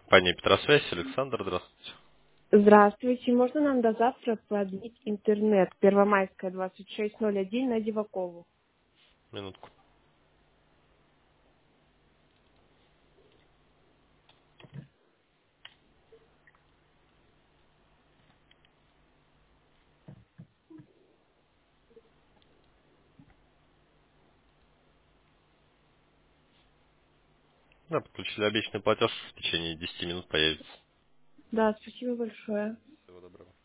Компания Петросвязь, Александр, здравствуйте. Здравствуйте. Можно нам до завтра продлить интернет? Первомайская, 2601 на Дивакову. Минутку. Да, подключили обещанный платеж, в течение 10 минут появится. Да, спасибо большое. Всего доброго.